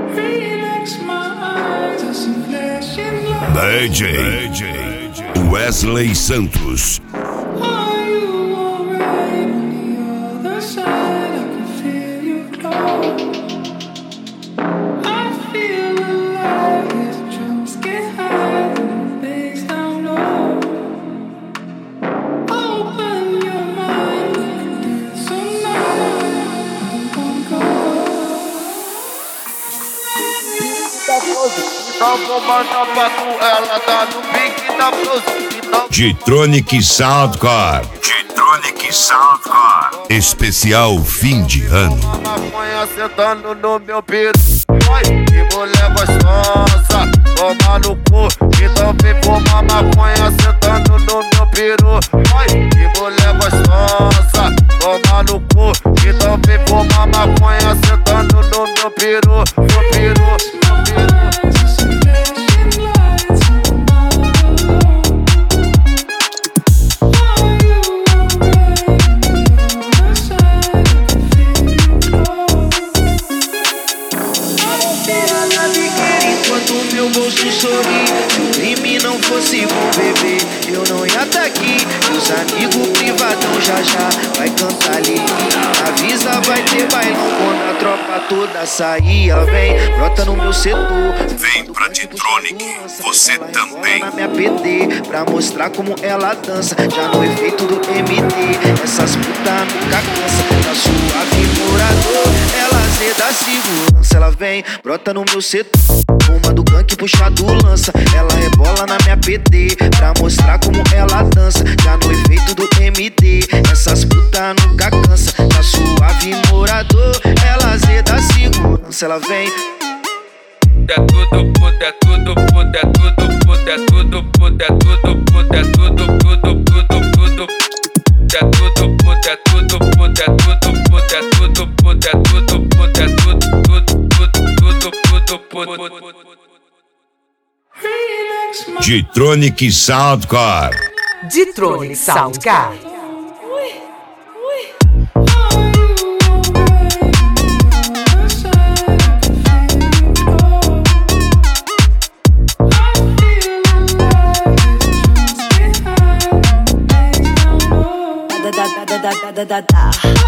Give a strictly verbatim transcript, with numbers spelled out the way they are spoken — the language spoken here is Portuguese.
D J Wesley Santos. Então vou mandar pra tu, ela tá no pique da blusa. G-Tronic Soundcore. G-Tronic Soundcore. Especial fim de ano. Uma maconha sentando no meu peru. Oi, que mulher gostosa, toma no cu. Então vem fumar maconha sentando no meu peru. Oi, que mulher gostosa, toma no cu. Então vem fumar maconha sentando no meu peru. Meu peru, meu peru. Meu bolso sorri. Se o crime não fosse bom, bebê, eu não ia tá aqui. Meus amigos privadão já já vai cantar ali. Avisa, vai ter bailão quando a tropa toda sair. Vem, brota no meu setor. Vem pra G-Tronic, você também. Na minha P D, pra mostrar como ela dança. Já no efeito do M D, essas putas nunca cansa. Tá suave, morador, ela zeda segurança. Ela vem, brota no meu setor. Uma do gank puxa do lança. Ela rebola na minha P D, pra mostrar como ela dança. Já no efeito do M D, essas putas nunca cansa. Tá suave, morador, ela zeda segurança. Ela vem. É tudo, puta, é tudo, puta, é tudo, puta, é tudo, puta, é tudo, puta, é tudo, tudo, tudo, tudo. É tudo, puta, é tudo, puta, é tudo, puta, é tudo, puta, é tudo, puta, é tudo, tudo, tudo, tudo, tudo, tudo. G-Tronic Soundcore. G-Tronic Soundcore. Da da da da da da da da.